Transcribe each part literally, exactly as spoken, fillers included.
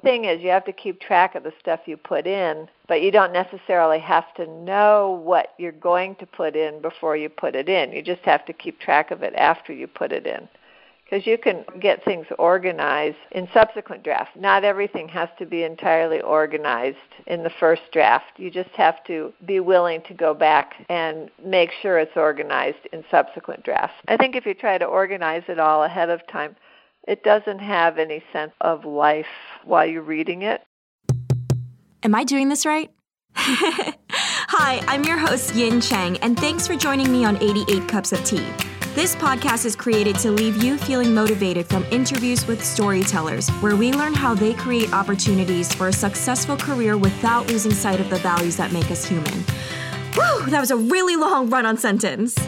thing is you have to keep track of the stuff you put in, but you don't necessarily have to know what you're going to put in before you put it in. You just have to keep track of it after you put it in. Because you can get things organized in subsequent drafts. Not everything has to be entirely organized in the first draft. You just have to be willing to go back and make sure it's organized in subsequent drafts. I think if you try to organize it all ahead of time, it doesn't have any sense of life while you're reading it. Am I doing this right? Hi, I'm your host, Yin Chang, and thanks for joining me on eighty-eight Cups of Tea. This podcast is created to leave you feeling motivated from interviews with storytellers, where we learn how they create opportunities for a successful career without losing sight of the values that make us human. Whew, that was a really long run-on sentence.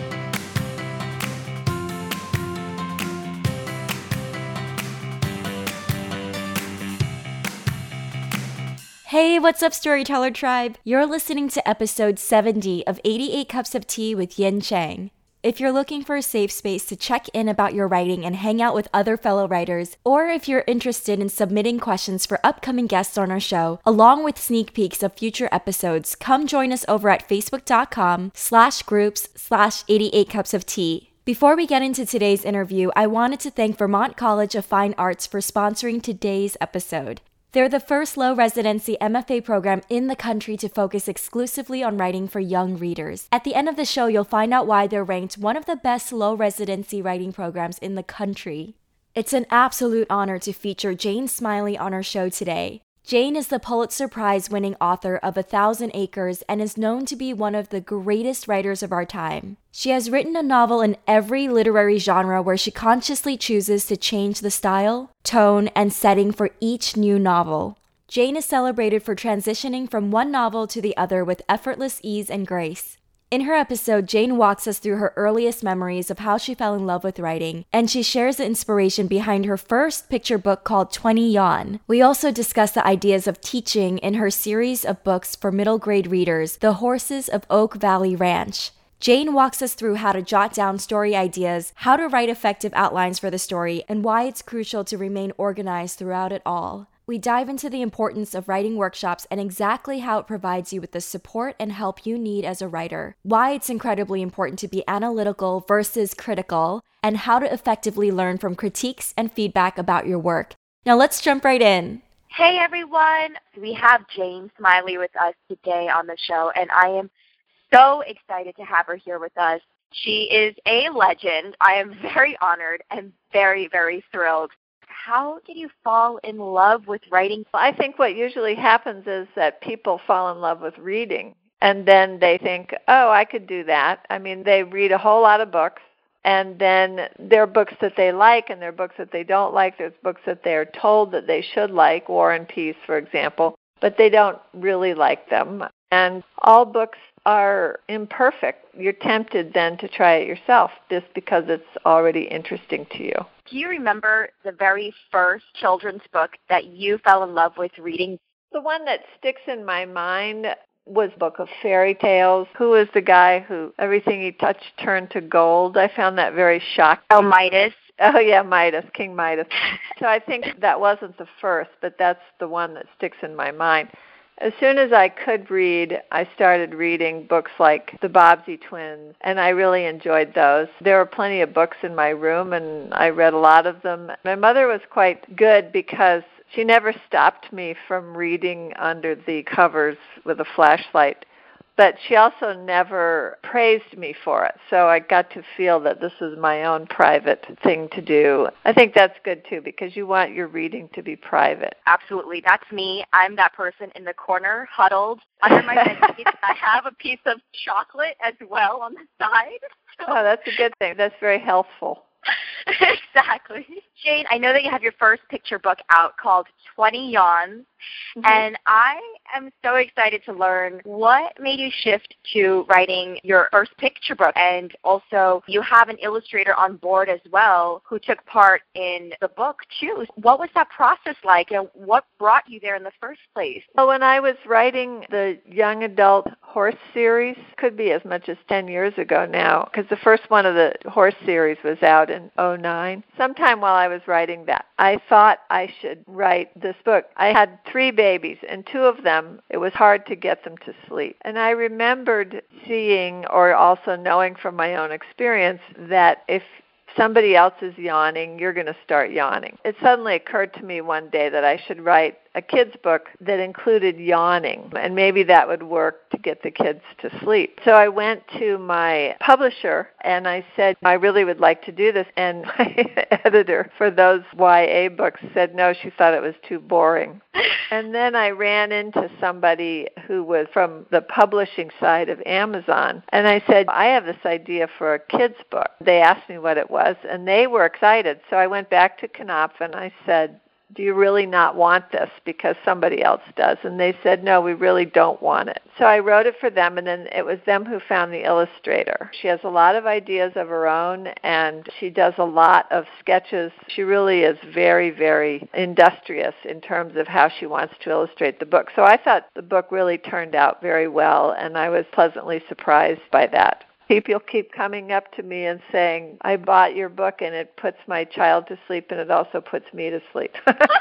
Hey, what's up, Storyteller Tribe? You're listening to episode seventy of eighty-eight Cups of Tea with Yin Chang. If you're looking for a safe space to check in about your writing and hang out with other fellow writers, or if you're interested in submitting questions for upcoming guests on our show, along with sneak peeks of future episodes, come join us over at facebook.com slash groups slash 88 cups of tea. Before we get into today's interview, I wanted to thank Vermont College of Fine Arts for sponsoring today's episode. They're the first low residency M F A program in the country to focus exclusively on writing for young readers. At the end of the show, you'll find out why they're ranked one of the best low residency writing programs in the country. It's an absolute honor to feature Jane Smiley on our show today. Jane is the Pulitzer Prize-winning author of A Thousand Acres and is known to be one of the greatest writers of our time. She has written a novel in every literary genre where she consciously chooses to change the style, tone, and setting for each new novel. Jane is celebrated for transitioning from one novel to the other with effortless ease and grace. In her episode, Jane walks us through her earliest memories of how she fell in love with writing, and she shares the inspiration behind her first picture book called twenty Yon. We also discuss the ideas of teaching in her series of books for middle grade readers, The Horses of Oak Valley Ranch. Jane walks us through how to jot down story ideas, how to write effective outlines for the story, and why it's crucial to remain organized throughout it all. We dive into the importance of writing workshops and exactly how it provides you with the support and help you need as a writer, why it's incredibly important to be analytical versus critical, and how to effectively learn from critiques and feedback about your work. Now let's jump right in. Hey everyone, we have Jane Smiley with us today on the show, and I am so excited to have her here with us. She is a legend. I am very honored and very, very thrilled. How did you fall in love with writing? I think what usually happens is that people fall in love with reading, and then they think, oh, I could do that. I mean, they read a whole lot of books, and then there are books that they like, and there are books that they don't like. There's books that they're told that they should like, War and Peace, for example, but they don't really like them. And all books are imperfect. You're tempted then to try it yourself just because it's already interesting to you. Do you remember the very first children's book that you fell in love with reading? The one that sticks in my mind was a book of fairy tales. Who is the guy who everything he touched turned to gold? I found that very shocking. Oh, Midas. Oh, yeah, Midas, King Midas. So I think that wasn't the first, but that's the one that sticks in my mind. As soon as I could read, I started reading books like The Bobbsey Twins, and I really enjoyed those. There were plenty of books in my room, and I read a lot of them. My mother was quite good because she never stopped me from reading under the covers with a flashlight, but she also never praised me for it. So I got to feel that this is my own private thing to do. I think that's good, too, because you want your reading to be private. Absolutely. That's me. I'm that person in the corner, huddled under my bed sheet. I have a piece of chocolate as well on the side. So. Oh, that's a good thing. That's very healthful. Exactly. Jane, I know that you have your first picture book out called twenty Yon, mm-hmm. and I am so excited to learn what made you shift to writing your first picture book. And also, you have an illustrator on board as well who took part in the book, too. What was that process like, and what brought you there in the first place? Well, when I was writing the young adult horse series. Could be as much as ten years ago now, because the first one of the horse series was out in oh nine. Sometime while I was writing that, I thought I should write this book. I had three babies, and two of them, it was hard to get them to sleep. And I remembered seeing, or also knowing from my own experience, that if somebody else is yawning, you're going to start yawning. It suddenly occurred to me one day that I should write a kid's book that included yawning, and maybe that would work to get the kids to sleep. So I went to my publisher and I said, I really would like to do this. And my editor for those Y A books said no, she thought it was too boring. And then I ran into somebody who was from the publishing side of Amazon, and I said, I have this idea for a kid's book. They asked me what it was, and they were excited. So I went back to Knopf and I said, do you really not want this because somebody else does? And they said, no, we really don't want it. So I wrote it for them, and then it was them who found the illustrator. She has a lot of ideas of her own, and she does a lot of sketches. She really is very, very industrious in terms of how she wants to illustrate the book. So I thought the book really turned out very well, and I was pleasantly surprised by that. People keep coming up to me and saying, I bought your book and it puts my child to sleep and it also puts me to sleep.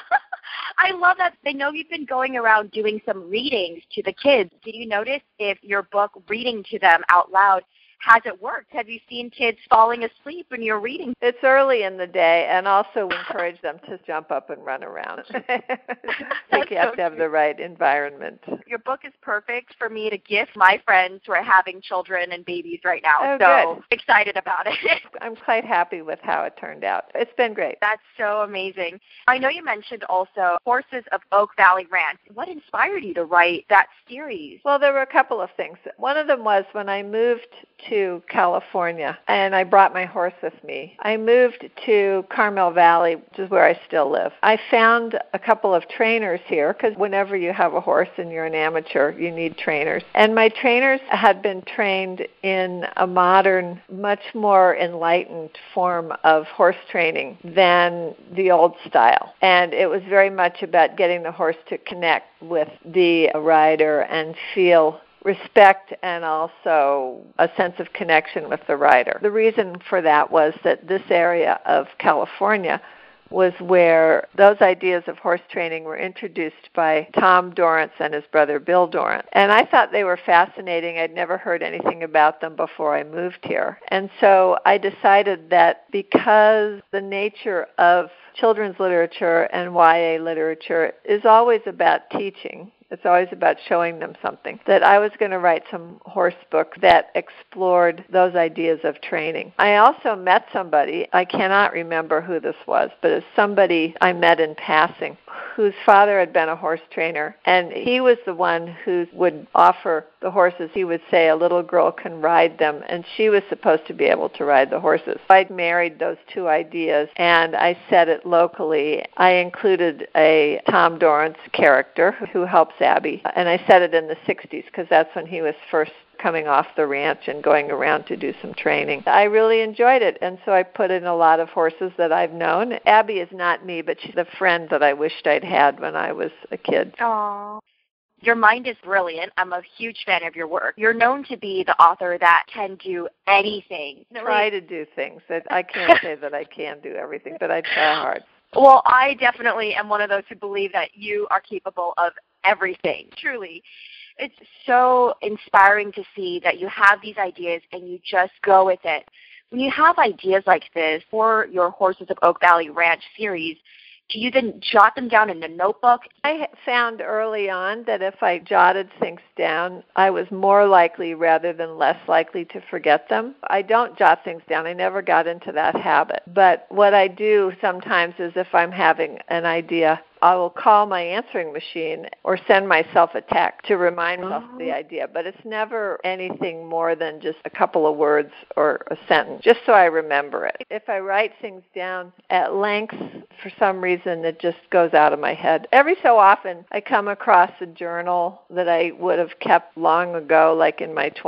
I love that. They know you've been going around doing some readings to the kids. Did you notice if your book, reading to them out loud, has it worked? Have you seen kids falling asleep when you're reading? It's early in the day, and also we encourage them to jump up and run around. I think you have so to have cute. The right environment. Your book is perfect for me to gift my friends who are having children and babies right now. Oh, so good. Excited about it. I'm quite happy with how it turned out. It's been great. That's so amazing. I know you mentioned also Horses of Oak Valley Ranch. What inspired you to write that series? Well, there were a couple of things. One of them was when I moved to California, and I brought my horse with me. I moved to Carmel Valley, which is where I still live. I found a couple of trainers here, because whenever you have a horse and you're an amateur, you need trainers. And my trainers had been trained in a modern, much more enlightened form of horse training than the old style. And it was very much about getting the horse to connect with the rider and feel respect and also a sense of connection with the rider. The reason for that was that this area of California was where those ideas of horse training were introduced by Tom Dorrance and his brother Bill Dorrance. And I thought they were fascinating. I'd never heard anything about them before I moved here. And so I decided that because the nature of children's literature and Y A literature is always about teaching, it's always about showing them something, that I was going to write some horse book that explored those ideas of training. I also met somebody, I cannot remember who this was, but it's somebody I met in passing whose father had been a horse trainer, and he was the one who would offer the horses. He would say a little girl can ride them, and she was supposed to be able to ride the horses. I'd married those two ideas, and I set it locally. I included a Tom Dorrance character who helps Abby, and I set it in the sixties because that's when he was first coming off the ranch and going around to do some training. I really enjoyed it, and so I put in a lot of horses that I've known. Abby is not me, but she's a friend that I wished I'd had when I was a kid. Aww. Your mind is brilliant. I'm a huge fan of your work. You're known to be the author that can do anything. Try to do things. I can't say that I can do everything, but I try hard. Well, I definitely am one of those who believe that you are capable of everything, truly. It's so inspiring to see that you have these ideas and you just go with it. When you have ideas like this for your Horses of Oak Valley Ranch series, do you then jot them down in a notebook? I found early on that if I jotted things down, I was more likely rather than less likely to forget them. I don't jot things down. I never got into that habit. But what I do sometimes is if I'm having an idea, I will call my answering machine or send myself a text to remind myself of the idea. But it's never anything more than just a couple of words or a sentence, just so I remember it. If I write things down at length, for some reason, it just goes out of my head. Every so often, I come across a journal that I would have kept long ago, like in my twenties.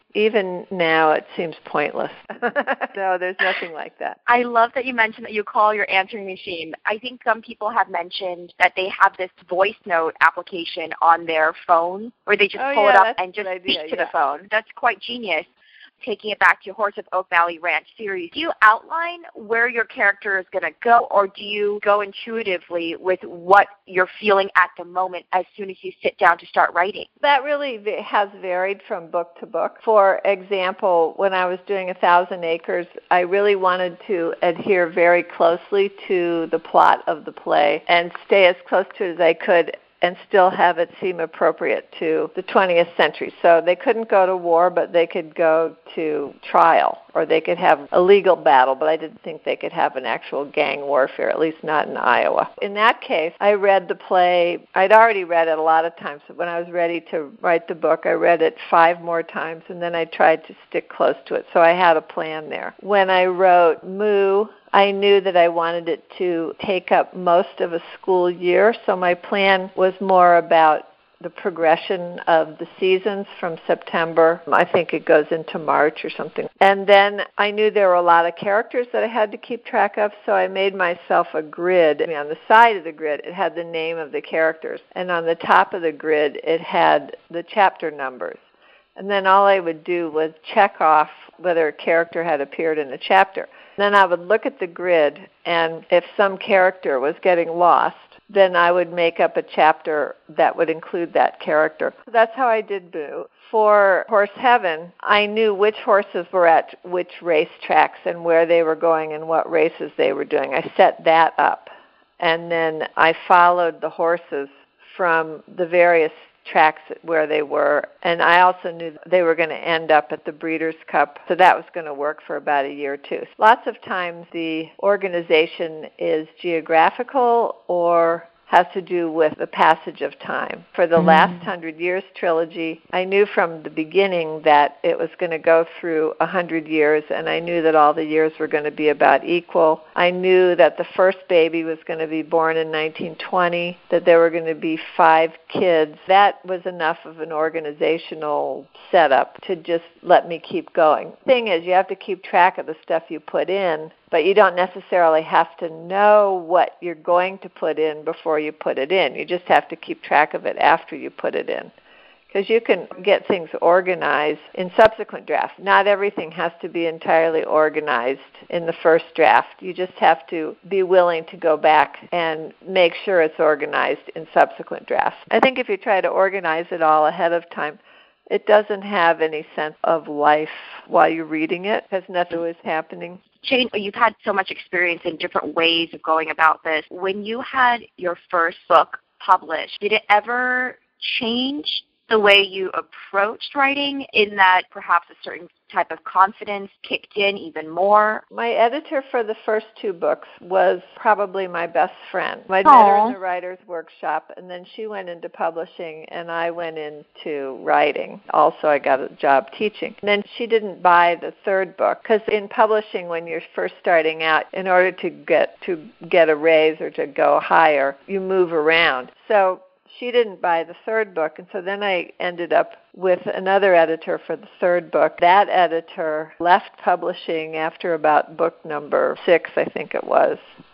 Even now, it seems pointless. No, there's nothing like that. I love that you mentioned that you call your answering machine. I think some people have mentioned that they have this voice note application on their phone where they just oh, pull yeah, it up that's and just a good idea, speak to yeah. the phone. That's quite genius. Taking it back to your Horse of Oak Valley Ranch series, do you outline where your character is going to go, or do you go intuitively with what you're feeling at the moment as soon as you sit down to start writing? That really has varied from book to book. For example, when I was doing A Thousand Acres, I really wanted to adhere very closely to the plot of the play and stay as close to it as I could and still have it seem appropriate to the twentieth century. So they couldn't go to war, but they could go to trial, or they could have a legal battle, but I didn't think they could have an actual gang warfare, at least not in Iowa. In that case, I read the play. I'd already read it a lot of times, but when I was ready to write the book, I read it five more times, and then I tried to stick close to it, so I had a plan there. When I wrote Moo, I knew that I wanted it to take up most of a school year, so my plan was more about the progression of the seasons from September. I think it goes into March or something. And then I knew there were a lot of characters that I had to keep track of, so I made myself a grid. I mean, on the side of the grid, it had the name of the characters, and on the top of the grid, it had the chapter numbers. And then all I would do was check off whether a character had appeared in a chapter. Then I would look at the grid, and if some character was getting lost, then I would make up a chapter that would include that character. So that's how I did Boo. For Horse Heaven, I knew which horses were at which racetracks and where they were going and what races they were doing. I set that up. And then I followed the horses from the various tracks where they were, and I also knew they were going to end up at the Breeders' Cup, so that was going to work for about a year too. Lots of times the organization is geographical or has to do with the passage of time. For the mm-hmm. last Hundred Years trilogy, I knew from the beginning that it was going to go through a hundred years, and I knew that all the years were going to be about equal. I knew that the first baby was going to be born in nineteen twenty, that there were going to be five kids. That was enough of an organizational setup to just let me keep going. The thing is, you have to keep track of the stuff you put in, but you don't necessarily have to know what you're going to put in before you put it in. You just have to keep track of it after you put it in. Because you can get things organized in subsequent drafts. Not everything has to be entirely organized in the first draft. You just have to be willing to go back and make sure it's organized in subsequent drafts. I think if you try to organize it all ahead of time, it doesn't have any sense of life while you're reading it because nothing is happening. Jane, you've had so much experience in different ways of going about this. When you had your first book published, did it ever change the way you approached writing in that perhaps a certain type of confidence kicked in even more? My editor for the first two books was probably my best friend. I met her in the writer's workshop, and then she went into publishing, and I went into writing. Also, I got a job teaching. And then she didn't buy the third book, because in publishing, when you're first starting out, in order to get to get a raise or to go higher, you move around. So she didn't buy the third book, and so then I ended up with another editor for the third book. That editor left publishing after about book number six, I think it was.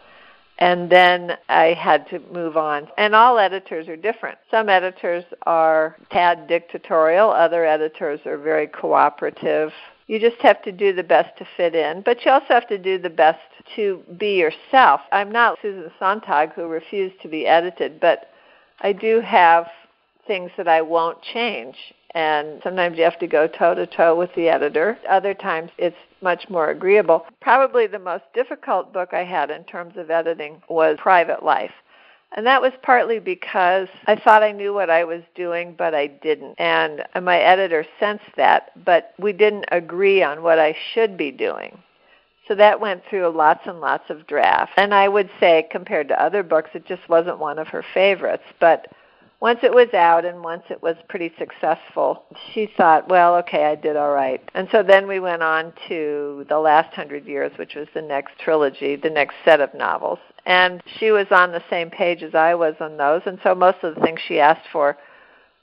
And then I had to move on. And all editors are different. Some editors are tad dictatorial. Other editors are very cooperative. You just have to do the best to fit in, but you also have to do the best to be yourself. I'm not Susan Sontag, who refused to be edited, but I do have things that I won't change, and sometimes you have to go toe-to-toe with the editor. Other times it's much more agreeable. Probably the most difficult book I had in terms of editing was Private Life, and that was partly because I thought I knew what I was doing, but I didn't, and my editor sensed that, but we didn't agree on what I should be doing. So that went through lots and lots of drafts. And I would say, compared to other books, it just wasn't one of her favorites. But once it was out and once it was pretty successful, she thought, well, okay, I did all right. And so then we went on to The Last Hundred Years, which was the next trilogy, the next set of novels. And she was on the same page as I was on those. And so most of the things she asked for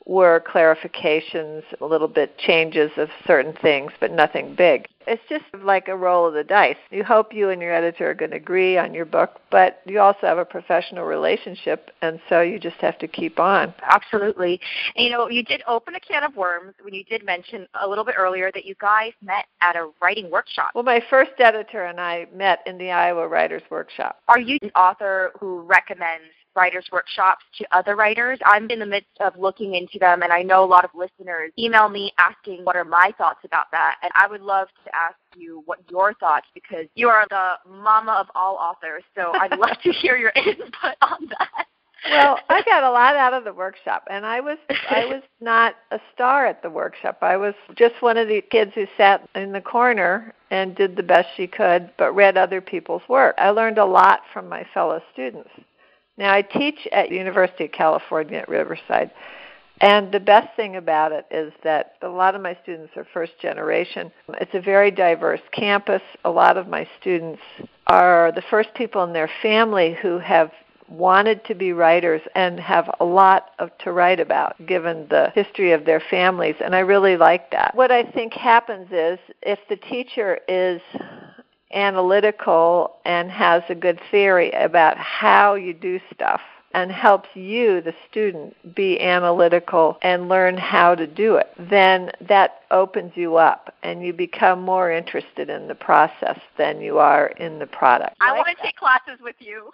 were clarifications, a little bit changes of certain things, but nothing big. It's just like a roll of the dice. You hope you and your editor are going to agree on your book, but you also have a professional relationship, and so you just have to keep on. Absolutely. And, you know, you did open a can of worms when you did mention a little bit earlier that you guys met at a writing workshop. Well, my first editor and I met in the Iowa Writers Workshop. Are you an author who recommends writers' workshops to other writers? I'm in the midst of looking into them, and I know a lot of listeners email me asking what are my thoughts about that, and I would love to ask you what your thoughts, because you are the mama of all authors, so I'd love to hear your input on that. Well, I got a lot out of the workshop, and I was I was not a star at the workshop. I was just one of the kids who sat in the corner and did the best she could, but read other people's work. I learned a lot from my fellow students. Now, I teach at University of California at Riverside, and the best thing about it is that a lot of my students are first generation. It's a very diverse campus. A lot of my students are the first people in their family who have wanted to be writers and have a lot of, to write about, given the history of their families, and I really like that. What I think happens is if the teacher is analytical and has a good theory about how you do stuff and helps you, the student, be analytical and learn how to do it, then that opens you up and you become more interested in the process than you are in the product. I like want to that. Take classes with you.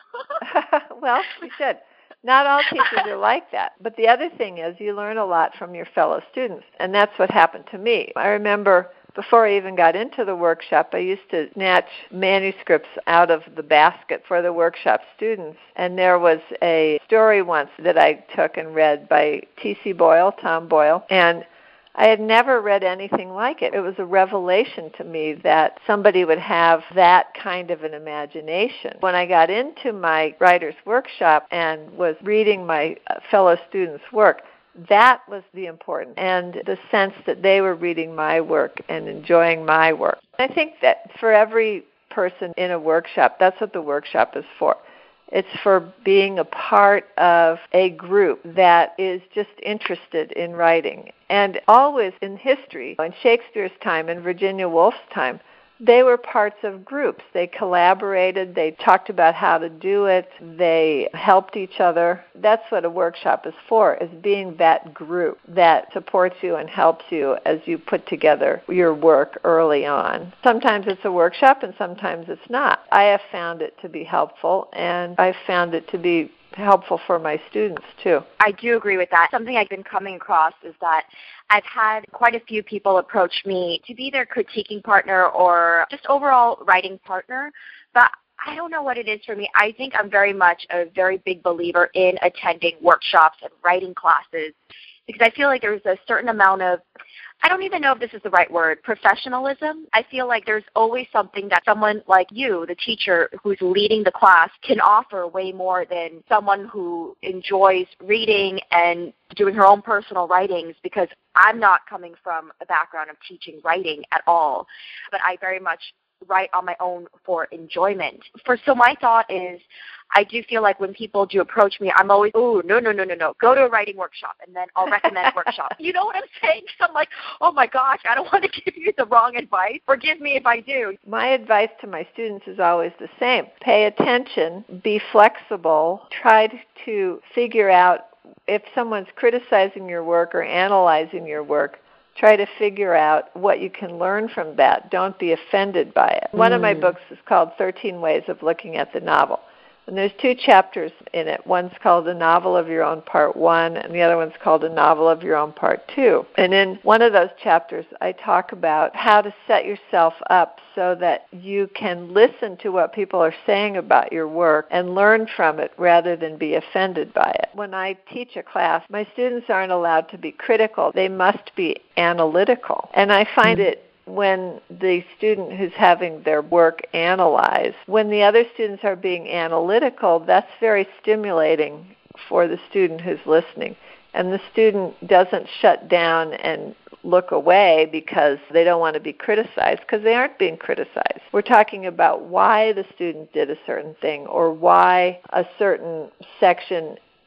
Well, we should. Not all teachers are like that. But the other thing is you learn a lot from your fellow students, and that's what happened to me. I remember before I even got into the workshop, I used to snatch manuscripts out of the basket for the workshop students. And there was a story once that I took and read by T C Boyle, Tom Boyle, and I had never read anything like it. It was a revelation to me that somebody would have that kind of an imagination. When I got into my writer's workshop and was reading my fellow students' work, that was the important, and the sense that they were reading my work and enjoying my work. I think that for every person in a workshop, that's what the workshop is for. It's for being a part of a group that is just interested in writing. And always in history, in Shakespeare's time, in Virginia Woolf's time, they were parts of groups. They collaborated. They talked about how to do it. They helped each other. That's what a workshop is for, is being that group that supports you and helps you as you put together your work early on. Sometimes it's a workshop and sometimes it's not. I have found it to be helpful, and I've found it to be helpful for my students too. I do agree with that. Something I've been coming across is that I've had quite a few people approach me to be their critiquing partner or just overall writing partner, but I don't know what it is for me. I think I'm very much a very big believer in attending workshops and writing classes because I feel like there's a certain amount of, I don't even know if this is the right word, professionalism. I feel like there's always something that someone like you, the teacher who's leading the class, can offer way more than someone who enjoys reading and doing her own personal writings, because I'm not coming from a background of teaching writing at all, but I very much write on my own for enjoyment. For so my thought is, I do feel like when people do approach me, I'm always, oh, no, no, no, no, no, go to a writing workshop, and then I'll recommend a workshop. You know what I'm saying? I'm like, oh my gosh, I don't want to give you the wrong advice. Forgive me if I do. My advice to my students is always the same. Pay attention, be flexible, try to figure out if someone's criticizing your work or analyzing your work, try to figure out what you can learn from that. Don't be offended by it. Mm. One of my books is called thirteen Ways of Looking at the Novel. And there's two chapters in it. One's called A Novel of Your Own Part One, and the other one's called A Novel of Your Own Part Two. And in one of those chapters, I talk about how to set yourself up so that you can listen to what people are saying about your work and learn from it rather than be offended by it. When I teach a class, my students aren't allowed to be critical. They must be analytical. And I find mm-hmm. it when the student who's having their work analyzed, when the other students are being analytical, that's very stimulating for the student who's listening. And the student doesn't shut down and look away because they don't want to be criticized, because they aren't being criticized. We're talking about why the student did a certain thing or why a certain section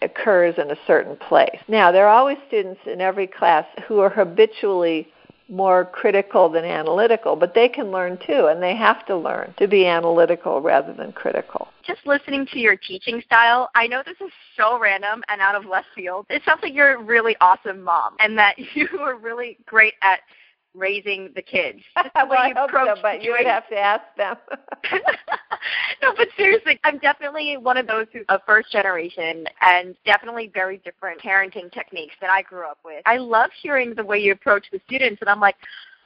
occurs in a certain place. Now, there are always students in every class who are habitually more critical than analytical, but they can learn too, and they have to learn to be analytical rather than critical. Just listening to your teaching style, I know this is so random and out of left field. It sounds like you're a really awesome mom and that you are really great at raising the kids. Well, I hope so, but you would have to ask them. No, but seriously, I'm definitely one of those who's a first generation and definitely very different parenting techniques that I grew up with. I love hearing the way you approach the students, and I'm like,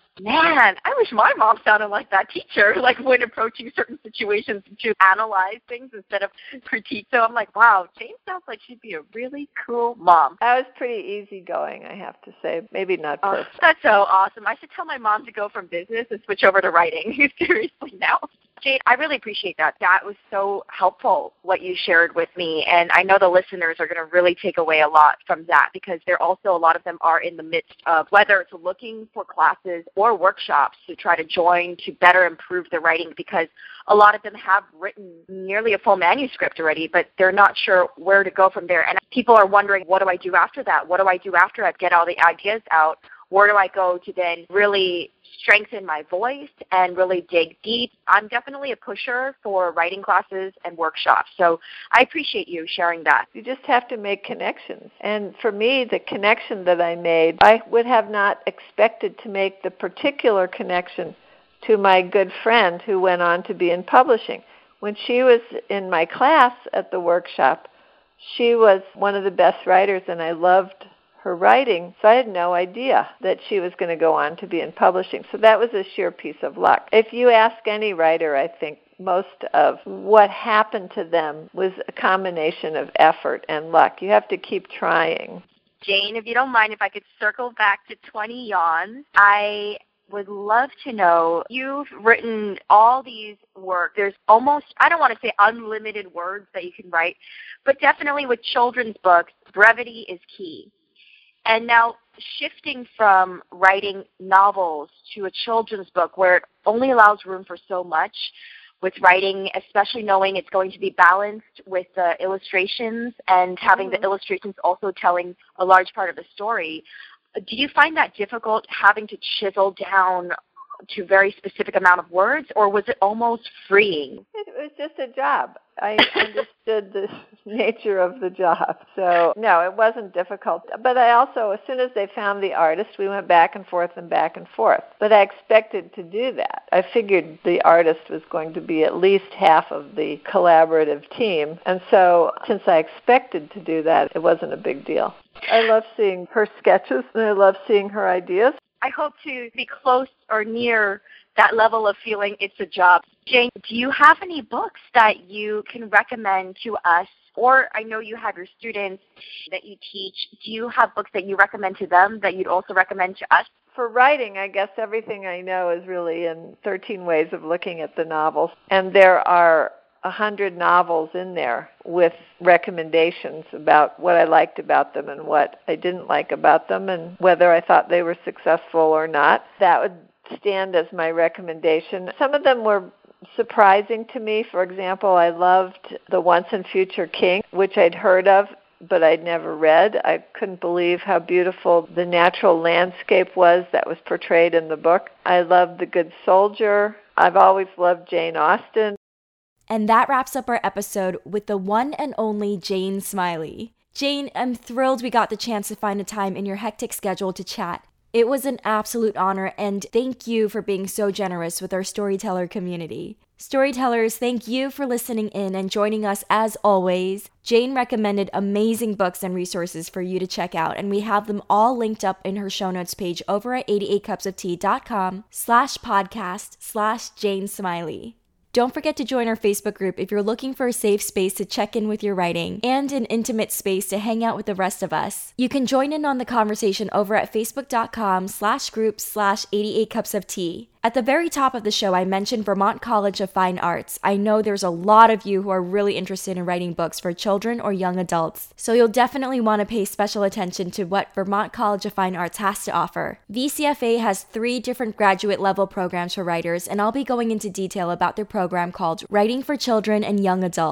man, I wish my mom sounded like that teacher, like when approaching certain situations to analyze things instead of critique. So I'm like, wow, Jane sounds like she'd be a really cool mom. I was pretty easygoing, I have to say. Maybe not perfect. Oh, that's so awesome. I should tell my mom to go from business and switch over to writing. Seriously now. Jane, I really appreciate that. That was so helpful, what you shared with me, and I know the listeners are going to really take away a lot from that because they're also, a lot of them are in the midst of whether it's looking for classes or workshops to try to join to better improve their writing, because a lot of them have written nearly a full manuscript already, but they're not sure where to go from there. And people are wondering, what do I do after that? What do I do after I get all the ideas out? Where do I go to then really strengthen my voice and really dig deep? I'm definitely a pusher for writing classes and workshops, so I appreciate you sharing that. You just have to make connections. And for me, the connection that I made, I would have not expected to make the particular connection to my good friend who went on to be in publishing. When she was in my class at the workshop, she was one of the best writers, and I loved her writing, so I had no idea that she was going to go on to be in publishing. So that was a sheer piece of luck. If you ask any writer, I think most of what happened to them was a combination of effort and luck. You have to keep trying. Jane, if you don't mind, if I could circle back to twenty Yawns, I would love to know, you've written all these works. There's almost, I don't want to say unlimited words that you can write, but definitely with children's books, brevity is key. And now shifting from writing novels to a children's book where it only allows room for so much, with writing, especially knowing it's going to be balanced with the illustrations and having mm-hmm. the illustrations also telling a large part of the story, do you find that difficult, having to chisel down to a very specific amount of words, or was it almost freeing? It was just a job. I understood the nature of the job. So, no, it wasn't difficult. But I also, as soon as they found the artist, we went back and forth and back and forth. But I expected to do that. I figured the artist was going to be at least half of the collaborative team. And so, since I expected to do that, it wasn't a big deal. I love seeing her sketches, and I love seeing her ideas. I hope to be close or near that level of feeling it's a job. Jane, do you have any books that you can recommend to us? Or I know you have your students that you teach. Do you have books that you recommend to them that you'd also recommend to us? For writing, I guess everything I know is really in thirteen Ways of Looking at the Novels. And there are a hundred novels in there with recommendations about what I liked about them and what I didn't like about them and whether I thought they were successful or not. That would stand as my recommendation. Some of them were surprising to me. For example, I loved The Once and Future King, which I'd heard of, but I'd never read. I couldn't believe how beautiful the natural landscape was that was portrayed in the book. I loved The Good Soldier. I've always loved Jane Austen. And that wraps up our episode with the one and only Jane Smiley. Jane, I'm thrilled we got the chance to find a time in your hectic schedule to chat. It was an absolute honor, and thank you for being so generous with our storyteller community. Storytellers, thank you for listening in and joining us as always. Jane recommended amazing books and resources for you to check out, and we have them all linked up in her show notes page over at eighty-eight cups of tea dot com slash podcast slash Jane Smiley. Don't forget to join our Facebook group if you're looking for a safe space to check in with your writing and an intimate space to hang out with the rest of us. You can join in on the conversation over at facebook.com slash group slash 88 cups of tea. At the very top of the show, I mentioned Vermont College of Fine Arts. I know there's a lot of you who are really interested in writing books for children or young adults, so you'll definitely want to pay special attention to what Vermont College of Fine Arts has to offer. V C F A has three different graduate level programs for writers, and I'll be going into detail about their program called Writing for Children and Young Adults.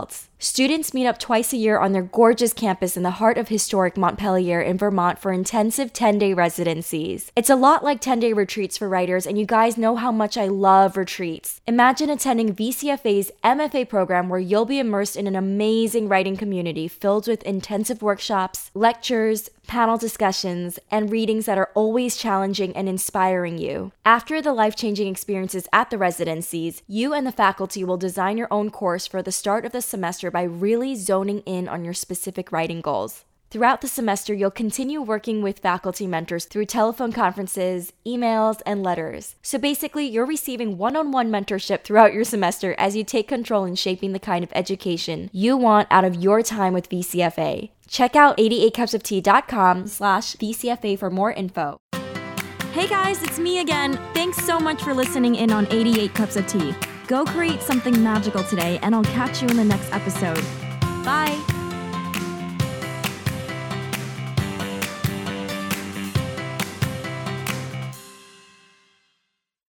Students meet up twice a year on their gorgeous campus in the heart of historic Montpelier in Vermont for intensive ten-day residencies. It's a lot like ten-day retreats for writers, and you guys know how much I love retreats. Imagine attending V C F A's M F A program where you'll be immersed in an amazing writing community filled with intensive workshops, lectures, panel discussions, and readings that are always challenging and inspiring you. After the life-changing experiences at the residencies, you and the faculty will design your own course for the start of the semester by really zoning in on your specific writing goals. Throughout the semester, you'll continue working with faculty mentors through telephone conferences, emails, and letters. So basically, you're receiving one-on-one mentorship throughout your semester as you take control in shaping the kind of education you want out of your time with V C F A. Check out eighty-eight cups of tea dot com slash V C F A for more info. Hey guys, it's me again. Thanks so much for listening in on eighty-eight cups of tea. Go create something magical today, and I'll catch you in the next episode. Bye!